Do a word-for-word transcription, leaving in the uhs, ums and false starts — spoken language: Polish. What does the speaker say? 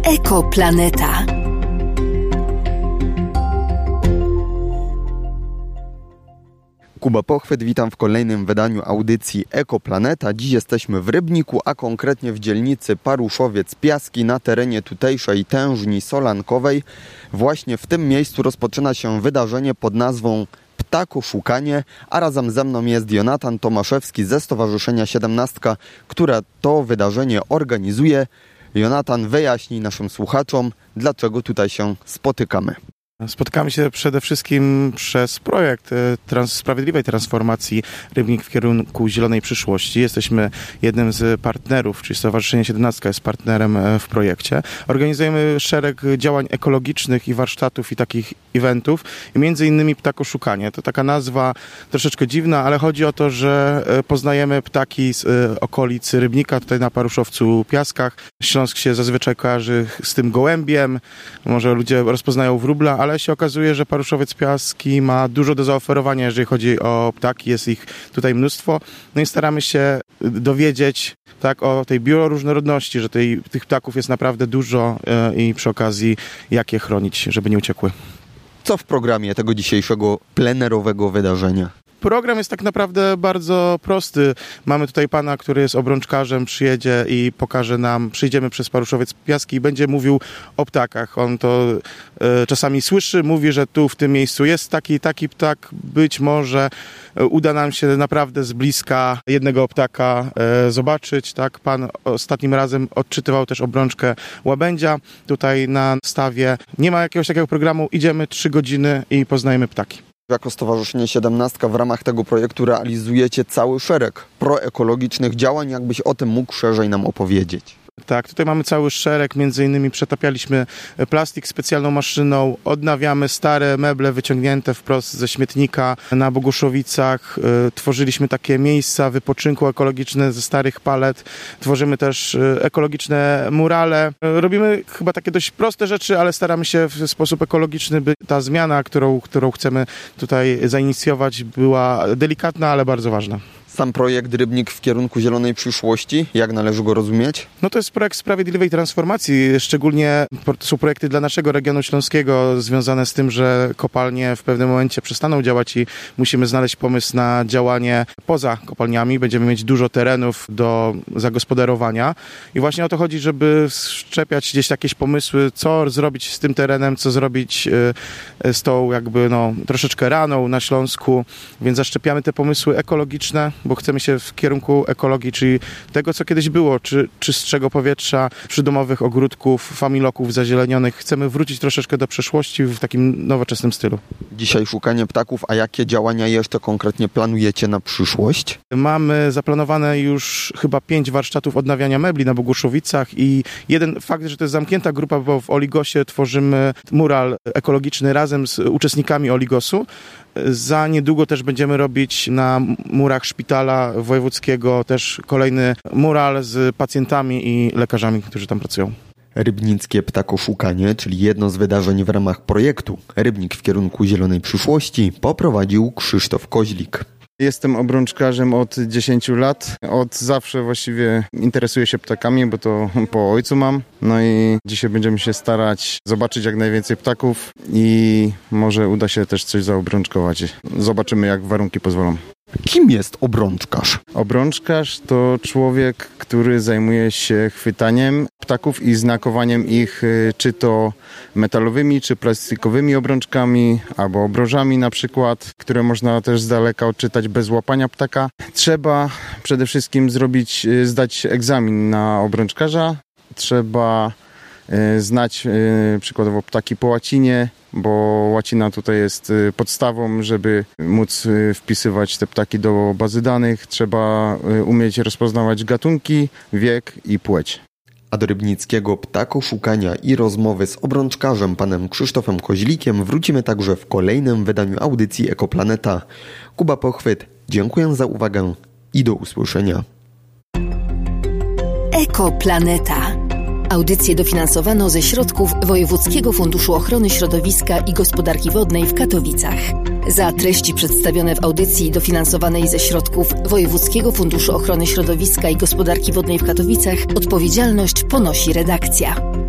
Ekoplaneta. Kuba Pochwyt, witam w kolejnym wydaniu audycji Ekoplaneta. Dziś jesteśmy w Rybniku, a konkretnie w dzielnicy Paruszowiec-Piaski na terenie tutejszej tężni solankowej. Właśnie w tym miejscu rozpoczyna się wydarzenie pod nazwą Ptakoszukanie, a razem ze mną jest Jonatan Tomaszewski ze Stowarzyszenia Siedemnastka, które to wydarzenie organizuje. Jonatan, wyjaśnij naszym słuchaczom, dlaczego tutaj się spotykamy. Spotykamy się przede wszystkim przez projekt trans- Sprawiedliwej Transformacji Rybnik w kierunku zielonej przyszłości. Jesteśmy jednym z partnerów, czyli Stowarzyszenie Siedemnastka jest partnerem w projekcie. Organizujemy szereg działań ekologicznych i warsztatów i takich eventów, i między innymi Ptakoszukanie. To taka nazwa troszeczkę dziwna, ale chodzi o to, że poznajemy ptaki z okolic Rybnika, tutaj na Paruszowcu Piaskach. Śląsk się zazwyczaj kojarzy z tym gołębiem, może ludzie rozpoznają wróbla, ale się okazuje, że Paruszowiec Piaski ma dużo do zaoferowania, jeżeli chodzi o ptaki, jest ich tutaj mnóstwo. No i staramy się dowiedzieć tak o tej bioróżnorodności, że tej, tych ptaków jest naprawdę dużo yy, i przy okazji jak je chronić, żeby nie uciekły. Co w programie tego dzisiejszego plenerowego wydarzenia? Program jest tak naprawdę bardzo prosty. Mamy tutaj pana, który jest obrączkarzem, przyjedzie i pokaże nam, przyjdziemy przez Paruszowiec Piaski i będzie mówił o ptakach. On to e, czasami słyszy, mówi, że tu w tym miejscu jest taki taki ptak. Być może uda nam się naprawdę z bliska jednego ptaka e, zobaczyć. Tak? Pan ostatnim razem odczytywał też obrączkę łabędzia. Tutaj na stawie nie ma jakiegoś takiego programu. Idziemy trzy godziny i poznajemy ptaki. Jako Stowarzyszenie Siedemnastka w ramach tego projektu realizujecie cały szereg proekologicznych działań. Jakbyś o tym mógł szerzej nam opowiedzieć? Tak, tutaj mamy cały szereg, między innymi przetapialiśmy plastik specjalną maszyną, odnawiamy stare meble wyciągnięte wprost ze śmietnika na Boguszowicach, tworzyliśmy takie miejsca wypoczynku ekologiczne ze starych palet, tworzymy też ekologiczne murale. Robimy chyba takie dość proste rzeczy, ale staramy się w sposób ekologiczny, by ta zmiana, którą, którą chcemy tutaj zainicjować, była delikatna, ale bardzo ważna. Sam projekt Rybnik w kierunku zielonej przyszłości, jak należy go rozumieć? No to jest projekt Sprawiedliwej Transformacji, szczególnie to są projekty dla naszego regionu śląskiego związane z tym, że kopalnie w pewnym momencie przestaną działać i musimy znaleźć pomysł na działanie poza kopalniami. Będziemy mieć dużo terenów do zagospodarowania i właśnie o to chodzi, żeby wszczepiać gdzieś jakieś pomysły, co zrobić z tym terenem, co zrobić z tą jakby no troszeczkę raną na Śląsku, więc zaszczepiamy te pomysły ekologiczne, bo chcemy się w kierunku ekologii, czyli tego, co kiedyś było, czy czystszego powietrza, przydomowych ogródków, familoków zazielenionych. Chcemy wrócić troszeczkę do przeszłości w takim nowoczesnym stylu. Dzisiaj szukanie ptaków, a jakie działania jeszcze konkretnie planujecie na przyszłość? Mamy zaplanowane już chyba pięć warsztatów odnawiania mebli na Boguszowicach i jeden fakt, że to jest zamknięta grupa, bo w Oligosie tworzymy mural ekologiczny razem z uczestnikami Oligosu. Za niedługo też będziemy robić na murach szpitala wojewódzkiego też kolejny mural z pacjentami i lekarzami, którzy tam pracują. Rybnickie Ptakoszukanie, czyli jedno z wydarzeń w ramach projektu Rybnik w kierunku zielonej przyszłości, poprowadził Krzysztof Koźlik. Jestem obrączkarzem od dziesięciu lat. Od zawsze właściwie interesuję się ptakami, bo to po ojcu mam. No i dzisiaj będziemy się starać zobaczyć jak najwięcej ptaków i może uda się też coś zaobrączkować. Zobaczymy, jak warunki pozwolą. Kim jest obrączkarz? Obrączkarz to człowiek, który zajmuje się chwytaniem ptaków i znakowaniem ich czy to metalowymi, czy plastikowymi obrączkami, albo obrożami na przykład, które można też z daleka odczytać bez łapania ptaka. Trzeba przede wszystkim zrobić, zdać egzamin na obrączkarza. Trzeba znać przykładowo ptaki po łacinie, bo łacina tutaj jest podstawą, żeby móc wpisywać te ptaki do bazy danych. Trzeba umieć rozpoznawać gatunki, wiek i płeć. A do rybnickiego ptakoszukania i rozmowy z obrączkarzem panem Krzysztofem Koźlikiem wrócimy także w kolejnym wydaniu audycji Ekoplaneta. Kuba Pochwyt, dziękuję za uwagę i do usłyszenia. Ekoplaneta. Audycję dofinansowano ze środków Wojewódzkiego Funduszu Ochrony Środowiska i Gospodarki Wodnej w Katowicach. Za treści przedstawione w audycji dofinansowanej ze środków Wojewódzkiego Funduszu Ochrony Środowiska i Gospodarki Wodnej w Katowicach odpowiedzialność ponosi redakcja.